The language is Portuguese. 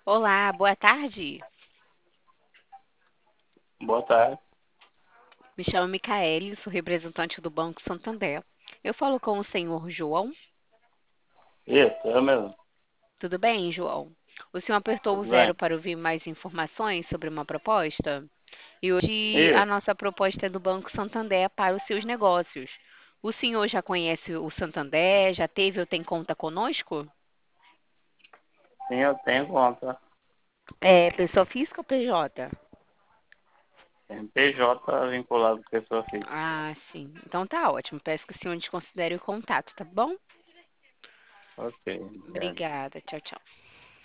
Olá, boa tarde. Boa tarde. Me chamo Micaele, sou representante do Banco Santander. Eu falo com o senhor João. Isso, eu mesmo. Tudo bem, João? O senhor apertou o Tudo bem? zero para ouvir mais informações sobre uma proposta? E hoje a Isso. nossa proposta é do Banco Santander para os seus negócios. O senhor já conhece o Santander? Já teve ou tem conta conosco? Sim, eu tenho conta. É pessoa física ou PJ? Tem PJ vinculado com pessoa física. Ah, sim. Então tá ótimo. Peço que o senhor desconsidere o contato, tá bom? Ok, obrigado. Obrigada. Tchau, tchau.